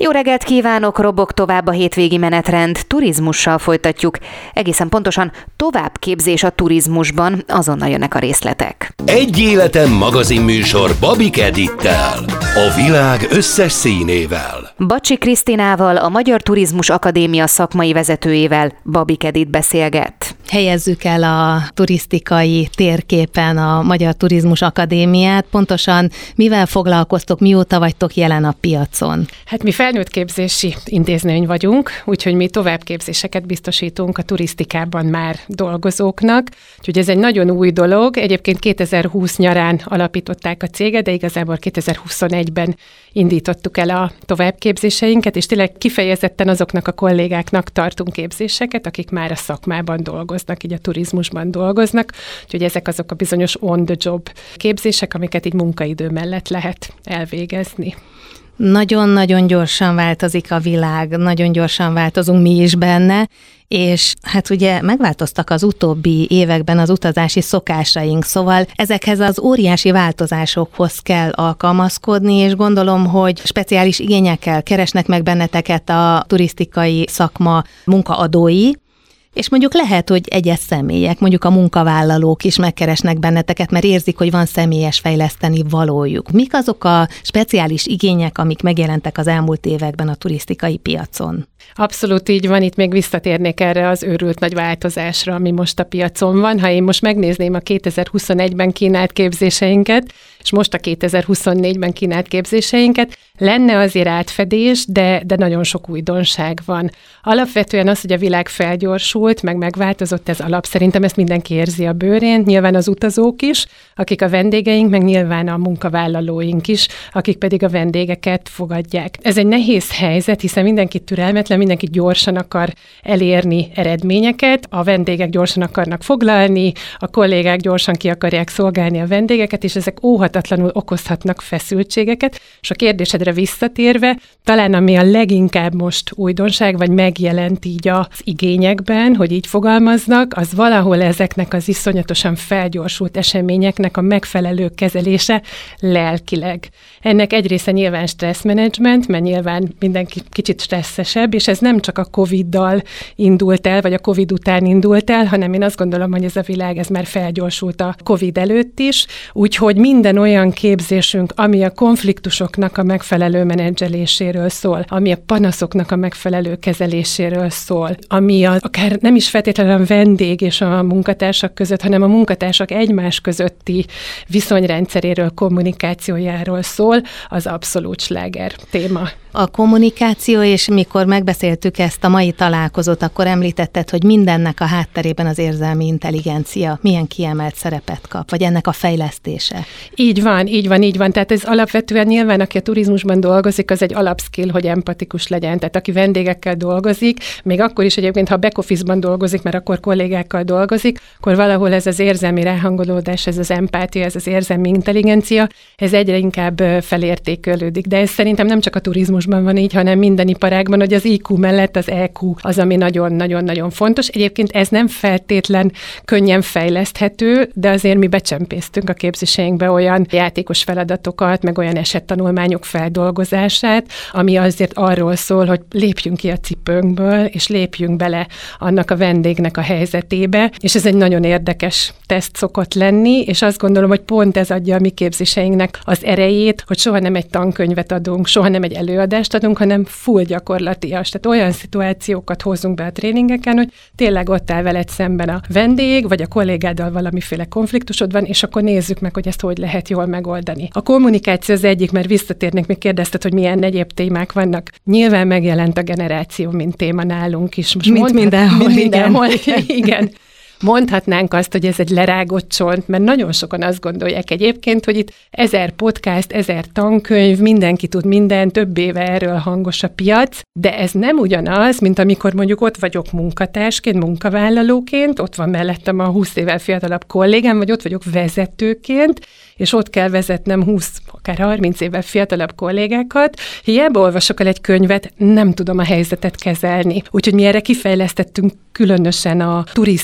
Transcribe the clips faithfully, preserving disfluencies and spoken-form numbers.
Jó reggelt kívánok, robog tovább a hétvégi menetrend. Turizmussal folytatjuk. Egészen pontosan továbbképzés a turizmusban, azonnal jönnek a részletek. Egy életen magazinműsor Babik Edittel. A világ összes színével. Bacsi Krisztinával, a Magyar Turizmus Akadémia szakmai vezetőjével Babik Edit beszélget. Helyezzük el a turisztikai térképen a Magyar Turizmus Akadémiát. Pontosan mivel foglalkoztok, mióta vagytok jelen a piacon? Hát mi felnőttképzési intézmény vagyunk, úgyhogy mi továbbképzéseket biztosítunk a turisztikában már dolgozóknak. Úgyhogy ez egy nagyon új dolog. Egyébként kétezer-húsz nyarán alapították a céget, de igazából kétezer-huszonegyben indítottuk el a továbbképzéseinket, és tényleg kifejezetten azoknak a kollégáknak tartunk képzéseket, akik már a szakmában dolgoznak, így a turizmusban dolgoznak. Úgyhogy ezek azok a bizonyos on-the-job képzések, amiket így munkaidő mellett lehet elvégezni. Nagyon-nagyon gyorsan változik a világ, nagyon gyorsan változunk mi is benne, és hát ugye megváltoztak az utóbbi években az utazási szokásaink, szóval ezekhez az óriási változásokhoz kell alkalmazkodni, és gondolom, hogy speciális igényekkel keresnek meg benneteket a turisztikai szakma munkaadói, és mondjuk lehet, hogy egyes személyek, mondjuk a munkavállalók is megkeresnek benneteket, mert érzik, hogy van személyes fejleszteni valójuk. Mik azok a speciális igények, amik megjelentek az elmúlt években a turisztikai piacon? Abszolút így van, itt még visszatérnék erre az őrült nagy változásra, ami most a piacon van. Ha én most megnézném a kétezer-huszonegyben kínált képzéseinket, és most a kétezer-huszonnégyben kínált képzéseinket, lenne azért átfedés, de, de nagyon sok újdonság van. Alapvetően az, hogy a világ felgyorsult, meg megváltozott, ez alap. Szerintem ezt mindenki érzi a bőrén, nyilván az utazók is, akik a vendégeink, meg nyilván a munkavállalóink is, akik pedig a vendégeket fogadják. Ez egy nehéz helyzet, hiszen mindenki türelmetlen, mindenki gyorsan akar elérni eredményeket, a vendégek gyorsan akarnak foglalni, a kollégák gyorsan ki akarják szolgálni a vendégeket, és ezek óhatatlanul okozhatnak feszültségeket. És a kérdésedre visszatérve, talán ami a leginkább most újdonság, vagy megjelent így az igényekben, hogy így fogalmaznak, az valahol ezeknek az iszonyatosan felgyorsult eseményeknek a megfelelő kezelése lelkileg. Ennek egy része nyilván stresszmenedzsment, mert nyilván mindenki kicsit stresszesebb, és ez nem csak a Coviddal indult el, vagy a Covid után indult el, hanem én azt gondolom, hogy ez a világ, ez már felgyorsult a Covid előtt is, úgyhogy minden olyan képzésünk, ami a konfliktusoknak a megfelelő menedzseléséről szól, ami a panaszoknak a megfelelő kezeléséről szól, ami a, akár nem is feltétlenül a vendég és a munkatársak között, hanem a munkatársak egymás közötti viszonyrendszeréről, kommunikációjáról szól, az abszolút sláger téma. A kommunikáció, és mikor megbeszéltük ezt a mai találkozót, akkor említetted, hogy mindennek a hátterében az érzelmi intelligencia milyen kiemelt szerepet kap, vagy ennek a fejlesztése. Így van, így van, így van. Tehát ez alapvetően nyilván, aki a turizmusban dolgozik, az egy alapskill, hogy empatikus legyen. Tehát aki vendégekkel dolgozik, még akkor is egyébként, ha back office-ban dolgozik, mert akkor kollégákkal dolgozik, akkor valahol ez az érzelmi ráhangolódás, ez az empátia, ez az érzelmi intelligencia, ez egyre inkább felértékelődik. De ez szerintem nem csak a turizmusban van így, hanem minden iparágban, hogy az í kú mellett az é kú az, ami nagyon-nagyon-nagyon fontos. Egyébként ez nem feltétlen könnyen fejleszthető, de azért mi becsempésztünk a képzéseinkbe olyan játékos feladatokat, meg olyan esettanulmányok feldolgozását, ami azért arról szól, hogy lépjünk ki a cipőnkből, és lépjünk bele annak a vendégnek a helyzetébe, és ez egy nagyon érdekes teszt szokott lenni, és azt gondolom, hogy pont ez adja a mi képzéseinknek az erejét, hogy soha nem egy tankönyvet adunk, soha nem egy előadást adunk, hanem full gyakorlatias. Tehát olyan szituációkat hozunk be a tréningeken, hogy tényleg ott áll veled szemben a vendég, vagy a kollégáddal valamiféle konfliktusod van, és akkor nézzük meg, hogy ezt hogy lehet jól megoldani. A kommunikáció az egyik, mert visszatérnék, még kérdezted, hogy milyen egyéb témák vannak. Nyilván megjelent a generáció, mint téma nálunk is. Most mint mondhat, mindenhol, mint mindenhol, igen. igen. Mondhatnánk azt, hogy ez egy lerágott csont, mert nagyon sokan azt gondolják egyébként, hogy itt ezer podcast, ezer tankönyv, mindenki tud minden, több éve erről hangos a piac, de ez nem ugyanaz, mint amikor mondjuk ott vagyok munkatársként, munkavállalóként, ott van mellettem a húsz évvel fiatalabb kollégám, vagy ott vagyok vezetőként, és ott kell vezetnem húsz, akár harminc évvel fiatalabb kollégákat, hiába olvasok el egy könyvet, nem tudom a helyzetet kezelni. Úgyhogy mi erre kifejlesztettünk különösen a turisztikai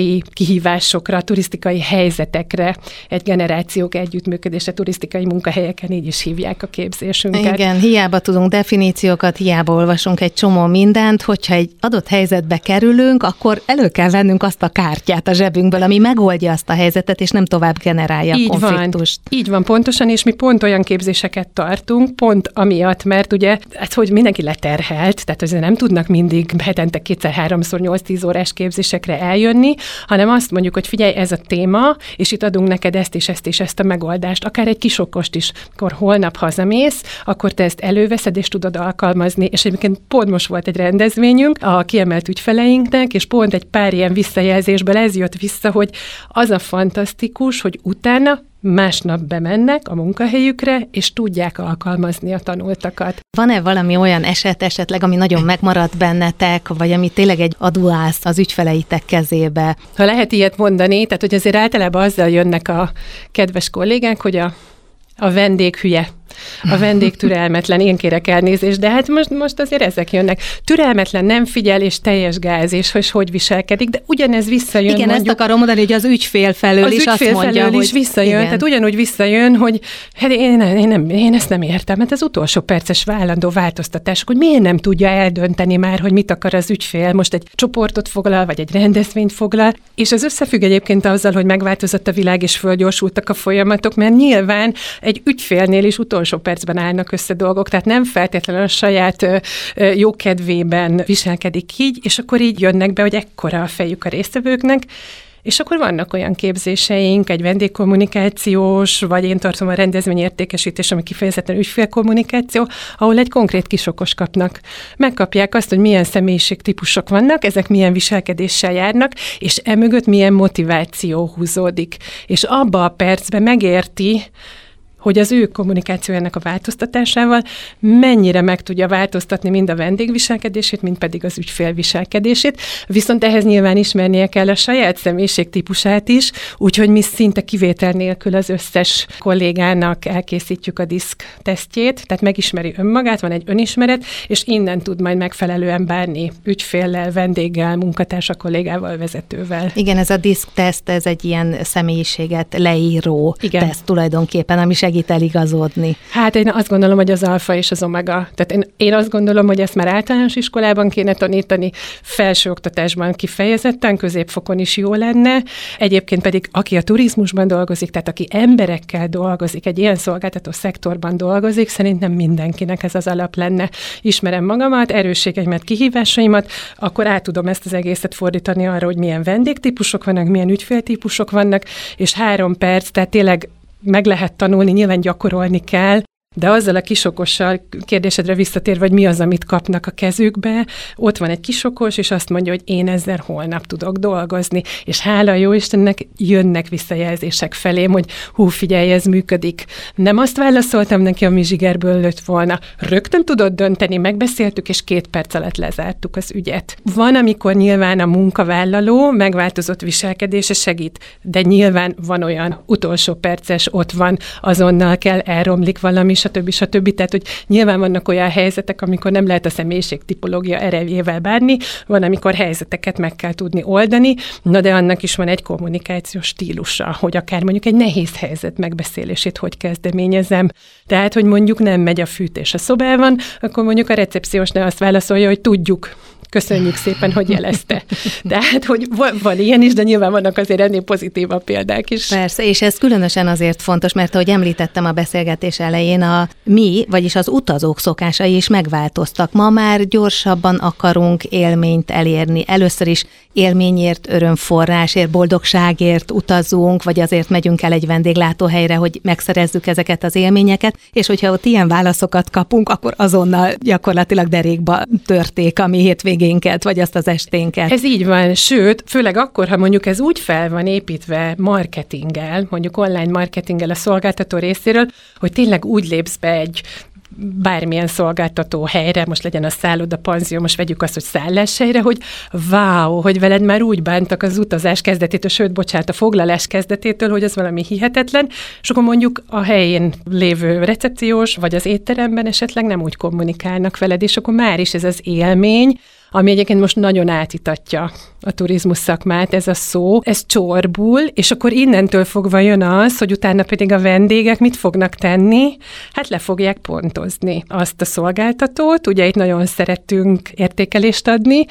turisztikai kihívásokra, turisztikai helyzetekre, egy generációk együttműködése, turisztikai munkahelyeken, így is hívják a képzésünket. Igen, hiába tudunk definíciókat, hiába olvasunk egy csomó mindent, hogyha egy adott helyzetbe kerülünk, akkor elő kell vennünk azt a kártyát a zsebünkből, ami megoldja azt a helyzetet, és nem tovább generálja így a konfliktust. Van, így van, pontosan, és mi pont olyan képzéseket tartunk, pont amiatt, mert ugye, hát, hogy mindenki leterhelt, tehát azért nem tudnak mindig hetente kétszer-háromszor nyolc-tíz órás képzésekre eljönni, hanem azt mondjuk, hogy figyelj, ez a téma, és itt adunk neked ezt és ezt és ezt a megoldást, akár egy kis okost is. Akkor holnap hazamész, akkor te ezt előveszed és tudod alkalmazni, és egyébként pont most volt egy rendezvényünk a kiemelt ügyfeleinknek, és pont egy pár ilyen visszajelzésből ez jött vissza, hogy az a fantasztikus, hogy utána másnap bemennek a munkahelyükre, és tudják alkalmazni a tanultakat. Van-e valami olyan eset esetleg, ami nagyon megmaradt bennetek, vagy ami tényleg egy adulász az ügyfeleitek kezébe? Ha lehet ilyet mondani, tehát hogy azért általában azzal jönnek a kedves kollégák, hogy a, a vendég hülye. A vendég türelmetlen, én kérek elnézést, de hát most, most azért ezek jönnek. Türelmetlen, nem figyel, és teljes gáz, és hogy hogy viselkedik, de ugyanez visszajön. Igen, mondjuk, ezt akarom mondani, hogy az ügyfél felől az is ügyfél azt mondja, felől hogy... is visszajön, igen. Tehát ugyanúgy visszajön, hogy hát én, én, nem, én ezt nem értem, hát az utolsó perces vállandó változtatás, hogy miért nem tudja eldönteni már, hogy mit akar az ügyfél, most egy csoportot foglal, vagy egy rendezvényt foglal, és ez összefügg egyébként azzal, hogy megváltozott a világ, és fölgyorsultak a folyamatok, mert nyilván egy ügyfélnél is utolsó percben állnak össze dolgok, tehát nem feltétlenül a saját ö, ö, jókedvében viselkedik így, és akkor így jönnek be, hogy ekkora a fejük a résztvevőknek, és akkor vannak olyan képzéseink, egy vendégkommunikációs, vagy én tartom a rendezvényértékesítés, ami kifejezetten ügyfélkommunikáció, ahol egy konkrét kisokos kapnak. Megkapják azt, hogy milyen személyiségtípusok vannak, ezek milyen viselkedéssel járnak, és emögött milyen motiváció húzódik. És abba a percben megérti, hogy az ő kommunikációjának a változtatásával mennyire meg tudja változtatni mind a vendég viselkedését, mind pedig az ügyfél viselkedését. Viszont ehhez nyilván ismernie kell a saját személyiségtípusát is, úgyhogy mi szinte kivétel nélkül az összes kollégának elkészítjük a diszk tesztjét, tehát megismeri önmagát, van egy önismeret, és innen tud majd megfelelően bánni ügyféllel, vendéggel, munkatársa, kollégával, vezetővel. Igen, ez a diszk teszt, ez egy ilyen személyiséget leíró Igen. teszt tulajdonképpen, ami segít eligazodni. Hát én azt gondolom, hogy az alfa és az omega. Tehát én, én azt gondolom, hogy ezt már általános iskolában kéne tanítani, felsőoktatásban kifejezetten, középfokon is jó lenne. Egyébként pedig, aki a turizmusban dolgozik, tehát aki emberekkel dolgozik, egy ilyen szolgáltató szektorban dolgozik, szerintem mindenkinek ez az alap lenne. Ismerem magamat, erősségeimet, kihívásaimat, akkor át tudom ezt az egészet fordítani arra, hogy milyen vendégtípusok vannak, milyen ügyféltípusok vannak, és három perc, tehát tényleg meg lehet tanulni, nyilván gyakorolni kell, de azzal a kisokossal, kérdésedre visszatérve, hogy mi az, amit kapnak a kezükbe, ott van egy kisokos, és azt mondja, hogy én ezzel holnap tudok dolgozni, és hála jó Istennek jönnek visszajelzések felém, hogy hú, figyelj, ez működik. Nem azt válaszoltam neki, ami zsigerből lőtt volna. Rögtön tudott dönteni, megbeszéltük, és két perc alatt lezártuk az ügyet. Van, amikor nyilván a munkavállaló megváltozott viselkedése segít, de nyilván van olyan utolsó perces, ott van, azonnal kell, elromlik valami, stb. stb. Tehát, hogy nyilván vannak olyan helyzetek, amikor nem lehet a személyiségtipológia erejével bánni, van, amikor helyzeteket meg kell tudni oldani, na de annak is van egy kommunikációs stílusa, hogy akár mondjuk egy nehéz helyzet megbeszélését hogy kezdeményezem. Tehát, hogy mondjuk nem megy a fűtés a szobában, akkor mondjuk a recepciós ne azt válaszolja, hogy tudjuk. Köszönjük szépen, hogy jelezte. Tehát, hogy van, van ilyen is, de nyilván vannak azért ennél pozitívabb példák is. Persze, és ez különösen azért fontos, mert ahogy említettem a beszélgetés elején, a mi, vagyis az utazók szokásai is megváltoztak. Ma már gyorsabban akarunk élményt elérni. Először is élményért, örömforrásért, boldogságért utazunk, vagy azért megyünk el egy vendéglátóhelyre, hogy megszerezzük ezeket az élményeket, és hogyha ott ilyen válaszokat kapunk, akkor azonnal gyakorlatilag derékba törték a mi hétvégénket, vagy azt az esténket. Ez így van, sőt, főleg akkor, ha mondjuk ez úgy fel van építve marketinggel, mondjuk online marketinggel a szolgáltató részéről, hogy tényleg úgy lépsz be egy bármilyen szolgáltató helyre, most legyen a szálloda, panzió, most vegyük azt, hogy szálláshelyre, hogy wow, hogy veled már úgy bántak az utazás kezdetétől, sőt, bocsánat, a foglalás kezdetétől, hogy az valami hihetetlen, és akkor mondjuk a helyén lévő recepciós, vagy az étteremben esetleg nem úgy kommunikálnak veled, és akkor már is ez az élmény, ami egyébként most nagyon átítatja a turizmus szakmát, ez a szó, ez csorbul, és akkor innentől fogva jön az, hogy utána pedig a vendégek mit fognak tenni? Hát le fogják pontozni azt a szolgáltatót, ugye itt nagyon szeretünk értékelést adni,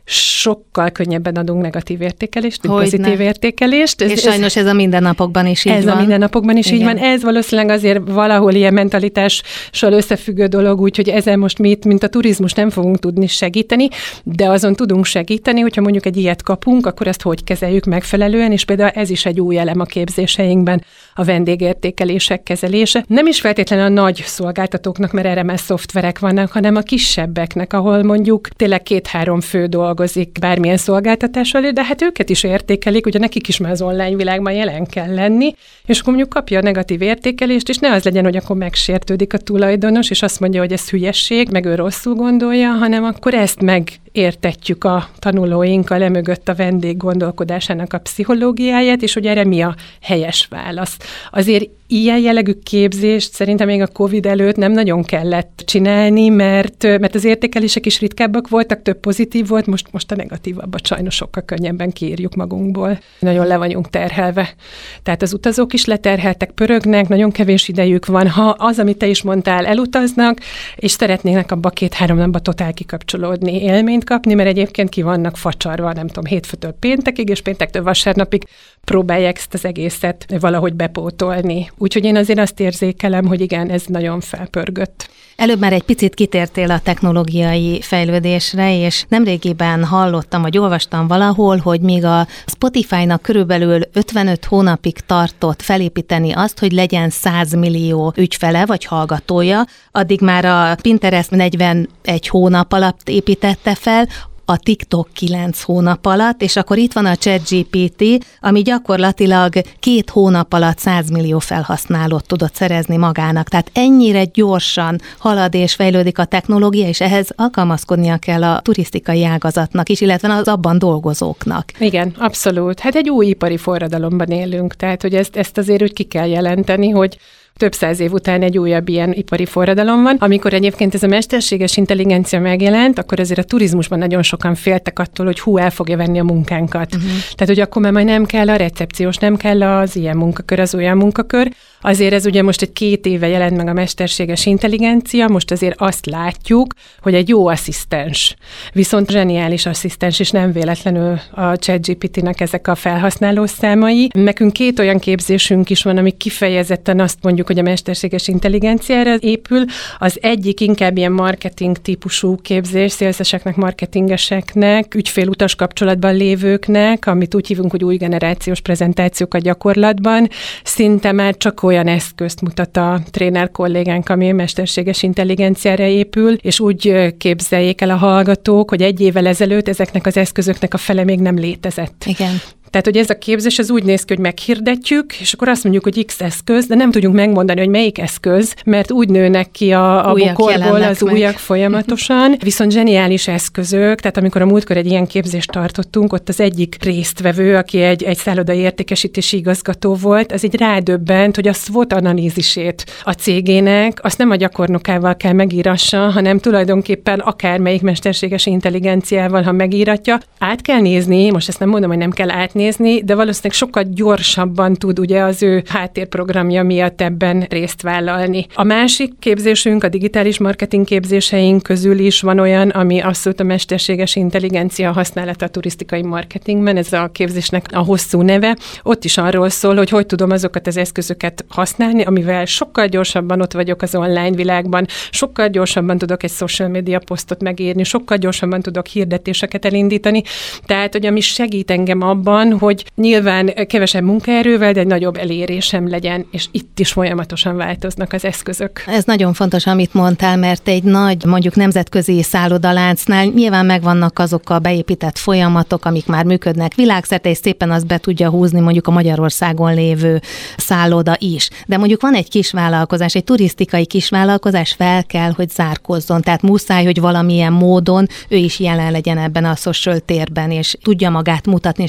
sokkal könnyebben adunk negatív értékelést, mint Hogyne. pozitív értékelést. Ez, és sajnos ez a mindennapokban is így ez van. Ez a mindennapokban is Igen. így van. Ez valószínűleg azért valahol ilyen mentalitással összefüggő dolog, úgyhogy ezen most mi itt, mint a turizmus nem fogunk tudni segíteni, de azon tudunk segíteni, hogyha mondjuk egy ilyet kapunk, akkor ezt hogy kezeljük megfelelően, és például ez is egy új elem a képzéseinkben, a vendégértékelések kezelése. Nem is feltétlenül a nagy szolgáltatóknak, mert erre már szoftverek vannak, hanem a kisebbeknek, ahol mondjuk tényleg két-három fő dolgozik bármilyen szolgáltatással, de hát őket is értékelik, ugye nekik is már az online világban jelen kell lenni, és akkor mondjuk kapja a negatív értékelést, és ne az legyen, hogy akkor megsértődik a tulajdonos, és azt mondja, hogy ez hülyesség, meg ő rosszul gondolja, hanem akkor ezt megértetjük a tanulóinkkal emögött a vendég gondolkodásának a pszichológiáját, és hogy erre mi a helyes válasz. Azért ilyen jellegű képzést szerintem még a Covid előtt nem nagyon kellett csinálni, mert, mert az értékelések is ritkábbak voltak, több pozitív volt, most, most a negatívabbat sajnos sokkal könnyebben kiírjuk magunkból. Nagyon le vagyunk terhelve. Tehát az utazók is leterheltek, pörögnek, nagyon kevés idejük van. Ha az, amit te is mondtál, elutaznak, és szeretnének abba két-három napba totál kikapcsolódni, élményt kapni, mert egyébként ki vannak facsarva, nem tudom, hétfőtől péntekig, és péntektől vasárnapig próbálják ezt az egészet valahogy bepótolni. Úgyhogy én azért azt érzékelem, hogy igen, ez nagyon felpörgött. Előbb már egy picit kitértél a technológiai fejlődésre, és nemrégiben hallottam, vagy olvastam valahol, hogy még a Spotify-nak körülbelül ötvenöt hónapig tartott felépíteni azt, hogy legyen száz millió ügyfele, vagy hallgatója, addig már a Pinterest negyvenegy hónap alatt építette fel, a TikTok kilenc hónap alatt, és akkor itt van a ChatGPT, ami gyakorlatilag két hónap alatt száz millió felhasználót tudott szerezni magának. Tehát ennyire gyorsan halad és fejlődik a technológia, és ehhez alkalmazkodnia kell a turisztikai ágazatnak is, illetve az abban dolgozóknak. Igen, abszolút. Hát egy új ipari forradalomban élünk, tehát hogy ezt, ezt azért úgy ki kell jelenteni, hogy több száz év után egy újabb ilyen ipari forradalom van. Amikor egyébként ez a mesterséges intelligencia megjelent, akkor azért a turizmusban nagyon sokan féltek attól, hogy hú, el fogja venni a munkánkat. Uh-huh. Tehát, hogy akkor már majd nem kell a recepciós, nem kell az ilyen munkakör, az olyan munkakör. Azért ez ugye most egy két éve jelent meg a mesterséges intelligencia, most azért azt látjuk, hogy egy jó asszisztens, viszont zseniális asszisztens, és nem véletlenül a ChatGPT-nek ezek a felhasználó számai. Nekünk két olyan képzésünk is van, ami kifejezetten azt mondjuk, hogy a mesterséges intelligenciára épül. Az egyik inkább ilyen marketing típusú képzés, szélszeseknek, marketingeseknek, ügyfélutas kapcsolatban lévőknek, amit úgy hívunk, hogy új generációs prezentációk a gyakorlatban. Szinte már csak olyan eszközt mutat a tréner kollégánk, ami mesterséges intelligenciára épül, és úgy képzeljék el a hallgatók, hogy egy évvel ezelőtt ezeknek az eszközöknek a fele még nem létezett. Igen. Tehát, hogy ez a képzés az úgy néz ki, hogy meghirdetjük, és akkor azt mondjuk, hogy X eszköz, de nem tudjuk megmondani, hogy melyik eszköz, mert úgy nőnek ki a, a bokorból az meg. újak folyamatosan. Viszont zseniális eszközök, tehát amikor a múltkor egy ilyen képzést tartottunk, ott az egyik résztvevő, aki egy, egy szállodai értékesítési igazgató volt, az így rádöbbent, hogy a SWOT analízisét a cégének, azt nem a gyakornokával kell megírassa, hanem tulajdonképpen akármelyik mesterséges intelligenciával, ha megíratja, át kell nézni, most ezt nem mondom, hogy nem kell átnézni, nézni, de valószínűleg sokkal gyorsabban tud ugye az ő háttérprogramja miatt ebben részt vállalni. A másik képzésünk, a digitális marketing képzéseink közül is van olyan, ami abszolút a mesterséges intelligencia használata a turisztikai marketingben, ez a képzésnek a hosszú neve. Ott is arról szól, hogy hogy tudom azokat az eszközöket használni, amivel sokkal gyorsabban ott vagyok az online világban, sokkal gyorsabban tudok egy social media posztot megírni, sokkal gyorsabban tudok hirdetéseket elindítani. Tehát, hogy ami segít engem abban, hogy nyilván kevesebb munkaerővel, de egy nagyobb elérésem legyen, és itt is folyamatosan változnak az eszközök. Ez nagyon fontos, amit mondtál, mert egy nagy, mondjuk nemzetközi szállodaláncnál nyilván megvannak azok a beépített folyamatok, amik már működnek világszerte, és szépen azt be tudja húzni mondjuk a Magyarországon lévő szálloda is. De mondjuk van egy kisvállalkozás, egy turisztikai kisvállalkozás, fel kell, hogy zárkozzon. Tehát muszáj, hogy valamilyen módon ő is jelen legyen ebben a social térben, és tudja magát mutatni, és tudja kezelni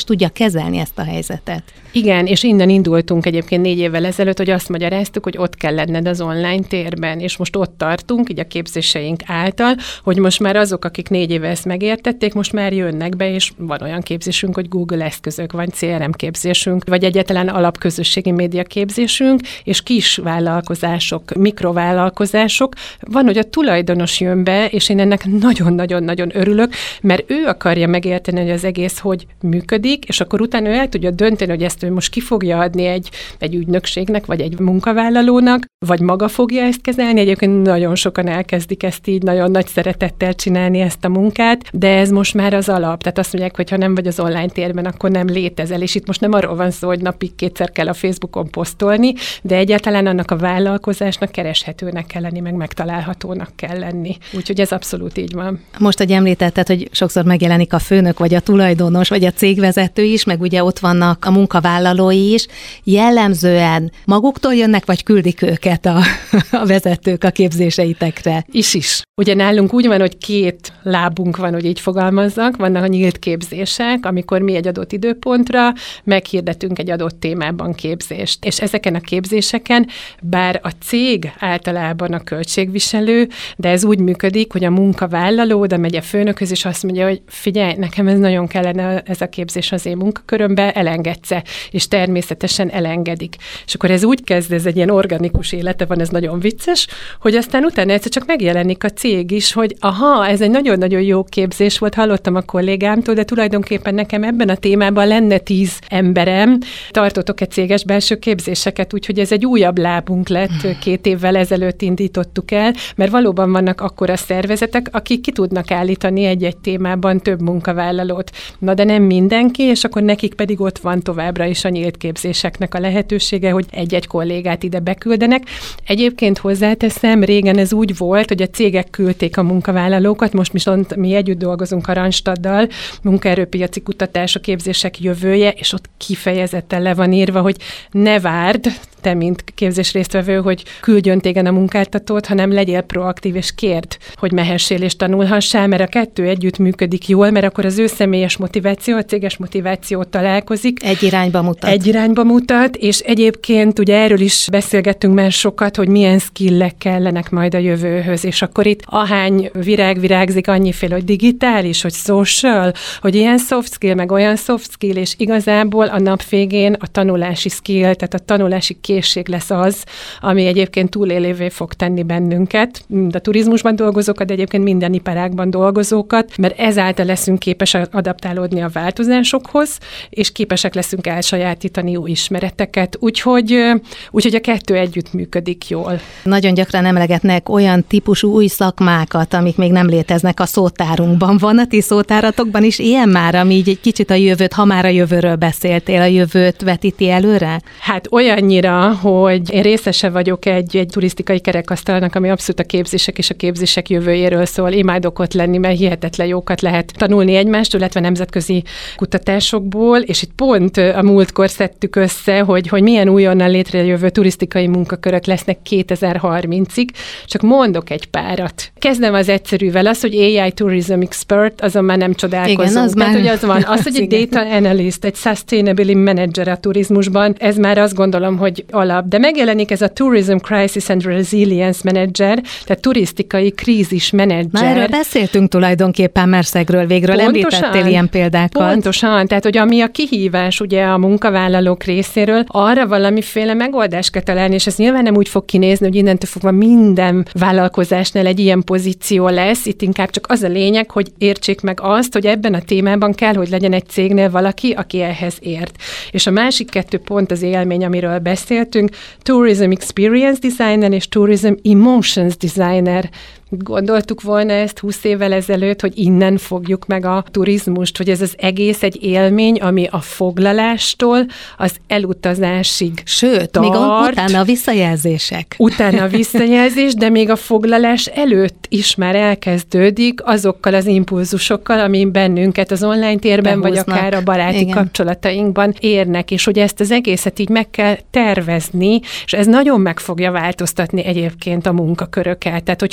kezelni ezt a helyzetet. Igen, és innen indultunk egyébként négy évvel ezelőtt, hogy azt magyaráztuk, hogy ott kell lenned az online térben, és most ott tartunk, így a képzéseink által, hogy most már azok, akik négy éve ezt megértették, most már jönnek be, és van olyan képzésünk, hogy Google eszközök, vagy cé er em képzésünk, vagy egyáltalán alapközösségi média képzésünk, és kis vállalkozások, mikrovállalkozások. Van, hogy a tulajdonos jön be, és én ennek nagyon-nagyon-nagyon örülök, mert ő akarja megérteni, hogy az egész hogy működik, és akkor utána ő el tudja dönteni, hogy ezt ő most ki fogja adni egy, egy ügynökségnek, vagy egy munkavállalónak, vagy maga fogja ezt kezelni. Egyébként nagyon sokan elkezdik ezt így nagyon nagy szeretettel csinálni ezt a munkát, de ez most már az alap. Tehát azt mondják, hogy ha nem vagy az online térben, akkor nem létezel. És itt most nem arról van szó, hogy napig kétszer kell a Facebookon posztolni, de egyáltalán annak a vállalkozásnak kereshetőnek kell lenni, meg megtalálhatónak kell lenni. Úgyhogy ez abszolút így van. Most, hogy említetted, hogy sokszor megjelenik a főnök, vagy a tulajdonos, vagy a cégvezető is, meg ugye ott vannak a munkavállalói is, jellemzően maguktól jönnek, vagy küldik őket a, a vezetők a képzéseitekre? Is is. Ugye nálunk úgy van, hogy két lábunk van, hogy így fogalmazzak, vannak a nyílt képzések, amikor mi egy adott időpontra meghirdetünk egy adott témában képzést. És ezeken a képzéseken, bár a cég általában a költségviselő, de ez úgy működik, hogy a munkavállaló oda megy a főnökhöz, és azt mondja, hogy figyelj, nekem ez nagyon kellene ez a képzés az én munkakörömbe, elengedsz-e? És természetesen elengedik. És akkor ez úgy kezd, ez egy ilyen organikus élete van, ez nagyon vicces, hogy aztán utána egyszer csak megjelenik a cég is, hogy aha, ez egy nagyon-nagyon jó képzés volt, hallottam a kollégámtól, de tulajdonképpen nekem ebben a témában lenne tíz emberem. Tartotok egy céges belső képzéseket, úgyhogy ez egy újabb lábunk lett, két évvel ezelőtt indítottuk el, mert valóban vannak akkora szervezetek, akik ki tudnak állítani egy-egy témában több munkavállalót. Na de nem mindenki, és akkor nekik pedig ott van továbbra is a nyílt képzéseknek a lehetősége, hogy egy-egy kollégát ide beküldenek. Egyébként hozzáteszem, régen ez úgy volt, hogy a cégek küldték a munkavállalókat, most viszont mi együtt dolgozunk a Randstaddal, munkaerőpiaci kutatások, képzések jövője, és ott kifejezetten le van írva, hogy ne várd, te, mint képzés résztvevő, hogy küldjön téged a munkáltatót, hanem legyél proaktív, és kérd, hogy mehessél és tanulhassál, mert a kettő együtt működik jól, mert akkor az ő személyes motiváció, a céges motiváció találkozik. Egy irányba mutat. Egy irányba mutat, és egyébként ugye erről is beszélgettünk már sokat, hogy milyen skillek kellenek majd a jövőhöz, és akkor itt ahány virág virágzik, annyiféle, hogy digitális, hogy social, hogy ilyen soft skill, meg olyan soft skill, és igazából a nap végén a tanulási skill, tehát a tanulási készség lesz az, ami egyébként túlélévé fog tenni bennünket, mind a turizmusban dolgozókat, de egyébként minden iparágban dolgozókat, mert ezáltal leszünk képesek adaptálódni a változásokhoz, és képesek leszünk elsajátítani új ismereteket, úgyhogy, úgyhogy a kettő együtt működik jól. Nagyon gyakran emlegetnek olyan típusú új szakmákat, amik még nem léteznek a szótárunkban. Van a ti szótáratokban is ilyen már, ami így egy kicsit a jövőt, ha már a jövőről beszéltél, a jövőt vetíti előre? Hát olyannyira, hogy én részese vagyok egy, egy turisztikai kerekasztalnak, ami abszolút a képzések és a képzések jövőjéről szól. Imádok ott lenni, mert hihetetlen jókat lehet tanulni egymástól, illetve nemzetközi kutatásokból, és itt pont a múltkor szedtük össze, hogy, hogy milyen újonnan létrejövő turisztikai munkakörök lesznek kétezer-harmincig. Csak mondok egy párat. Kezdem az egyszerűvel, az, hogy á i Tourism Expert, azon már nem csodálkozunk. Igen, az Tehát, már... hogy az van. Az, hogy egy Data Analyst, egy Sustainability Manager a turizmusban, ez már azt gondolom, hogy alap. De megjelenik ez a Tourism Crisis and Resilience Manager, tehát turisztikai krízis menedzser. Na, erről beszéltünk tulajdonképpen Merszegről végről, Pontosan, említettél ilyen példákat. Pontosan, tehát hogy ami a kihívás ugye a munkavállalók részéről, arra valamiféle megoldást kell találni, és ez nyilván nem úgy fog kinézni, hogy innentől fogva minden vállalkozásnál egy ilyen pozíció lesz, itt inkább csak az a lényeg, hogy értsék meg azt, hogy ebben a témában kell, hogy legyen egy cégnél valaki, aki ehhez ért. És a másik kettő pont az élmény, amiről beszéltünk, Tourism Experience Designer és Tourism Emotions Designer. Gondoltuk volna ezt húsz évvel ezelőtt, hogy innen fogjuk meg a turizmust, hogy ez az egész egy élmény, ami a foglalástól az elutazásig Sőt, tart. még utána a visszajelzések. Utána a visszajelzés, de még a foglalás előtt is már elkezdődik azokkal az impulzusokkal, ami bennünket az online térben, behúznak, vagy akár a baráti igen. kapcsolatainkban érnek, és hogy ezt az egészet így meg kell tervezni, és ez nagyon meg fogja változtatni egyébként a munkaköröket. Tehát, hogyha azt mondjuk,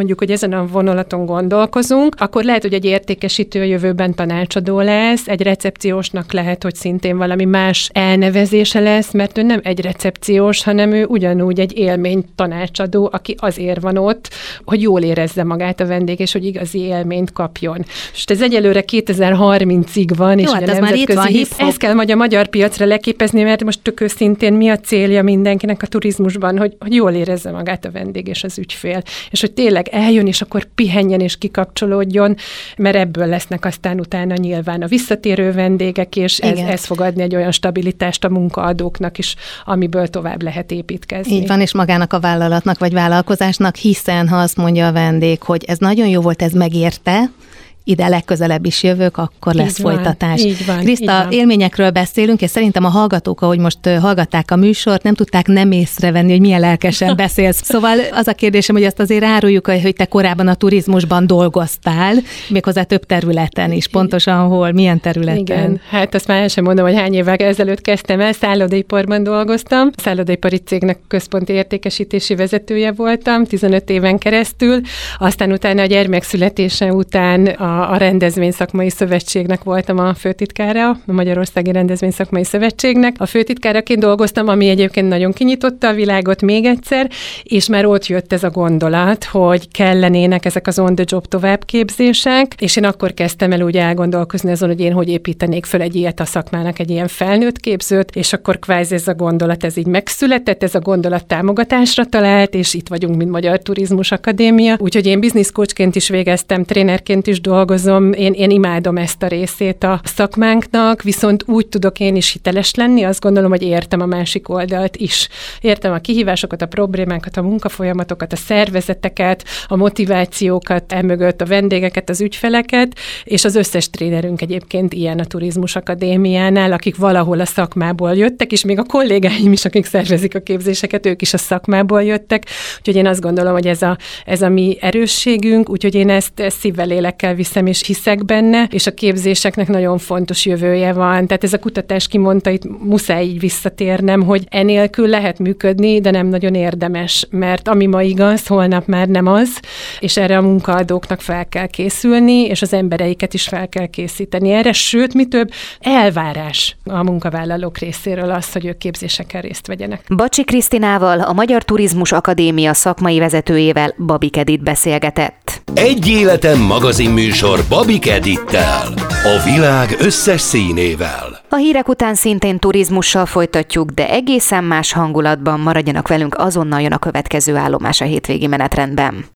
mondjuk, hogy ezen a vonulaton gondolkozunk, akkor lehet, hogy egy értékesítő jövőben tanácsadó lesz, egy recepciósnak lehet, hogy szintén valami más elnevezése lesz, mert ő nem egy recepciós, hanem ő ugyanúgy egy élmény tanácsadó, aki azért van ott, hogy jól érezze magát a vendég, és hogy igazi élményt kapjon. És ez egyelőre kétezer-harmincig van, és jó, ugye hát ez már itt van, ezt kell majd a magyar piacra leképezni, mert most tök őszintén mi a célja mindenkinek a turizmusban, hogy, hogy jól érezze magát a vendég és az ügyfél, és hogy tényleg eljön, és akkor pihenjen és kikapcsolódjon, mert ebből lesznek aztán utána nyilván a visszatérő vendégek, és ez, ez fog adni egy olyan stabilitást a munkaadóknak is, amiből tovább lehet építkezni. Így van, és magának a vállalatnak vagy vállalkozásnak, hiszen ha azt mondja a vendég, hogy ez nagyon jó volt, ez megérte, ide legközelebb is jövök, akkor lesz így van, folytatás. Így van, Kriszta, így van. élményekről beszélünk, és szerintem a hallgatók, ahogy most hallgatták a műsort, nem tudták nem észrevenni, hogy milyen lelkesen beszélsz. Szóval az a kérdésem, hogy azt azért áruljuk, hogy te korábban a turizmusban dolgoztál, méghozzá több területen is. Pontosan hol, milyen területen? Igen, hát azt már el sem mondom, hogy hány évvel ezelőtt kezdtem el, szállodaiparban dolgoztam. Szállodaipari cégnek központi értékesítési vezetője voltam tizenöt éven keresztül, aztán utána a gyermek születése után a a Rendezvényszakmai Szövetségnek voltam a főtitkára, a Magyarországi Rendezvényszakmai Szövetségnek. A főtitkáraként dolgoztam, ami egyébként nagyon kinyitotta a világot még egyszer, és már ott jött ez a gondolat, hogy kellenének ezek az on-the-job továbbképzések, és én akkor kezdtem el úgy elgondolkozni azon, hogy én hogy építenék föl egy ilyet a szakmának, egy ilyen felnőtt képzőt, és akkor kvázi ez a gondolat, ez így megszületett, ez a gondolat támogatásra talált, és itt vagyunk, mint Magyar Turizmus Akadémia. Úgyhogy én business coachként is végeztem, trénerként is dolgozom, Én, én imádom ezt a részét a szakmánknak, viszont úgy tudok én is hiteles lenni, azt gondolom, hogy értem a másik oldalt is. Értem a kihívásokat, a problémákat, a munkafolyamatokat, a szervezeteket, a motivációkat, emögött a vendégeket, az ügyfeleket, és az összes trénerünk egyébként ilyen a Turizmus Akadémiánál, akik valahol a szakmából jöttek, és még a kollégáim is, akik szervezik a képzéseket, ők is a szakmából jöttek. Úgyhogy én azt gondolom, hogy ez a, ez a mi erősségünk, úgyhogy én ezt, ezt szívvel, lélekkel viszem, és hiszek benne, és a képzéseknek nagyon fontos jövője van. Tehát ez a kutatás kimondta, itt muszáj így visszatérnem, hogy enélkül lehet működni, de nem nagyon érdemes, mert ami ma igaz, holnap már nem az, és erre a munkaadóknak fel kell készülni, és az embereiket is fel kell készíteni erre, sőt, mi több, elvárás a munkavállalók részéről az, hogy ők képzéseken részt vegyenek. Bacsi Krisztinával, a Magyar Turizmus Akadémia szakmai vezetőjével, Babik Edit beszélgetett. Egy életen magazinműsor Babik Edittel, a világ összes színével. A hírek után szintén turizmussal folytatjuk, de egészen más hangulatban. Maradjanak velünk, azonnal jön a következő állomás a hétvégi menetrendben.